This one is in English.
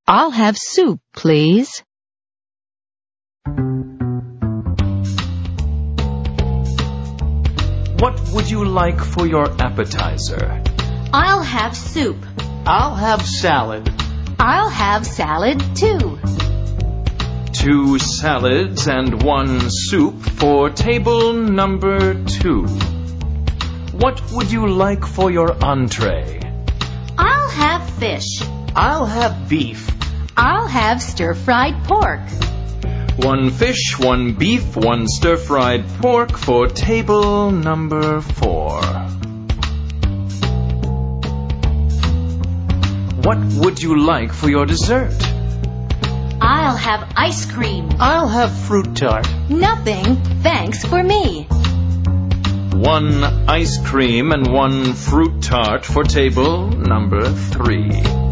I'll have soup, please. What would you like for your appetizer? I'll have soup. I'll have salad. I'll have salad, too. 2 salads and 1 soup for table number 2. What would you like for your entree? I'll have fish. I'll have beef. I'll have stir-fried pork. 1 fish, 1 beef, 1 stir-fried pork for table number 4. What would you like for your dessert? I'll have ice cream. I'll have fruit tart. Nothing, thanks for me. 1 ice cream and 1 fruit tart for table number 3.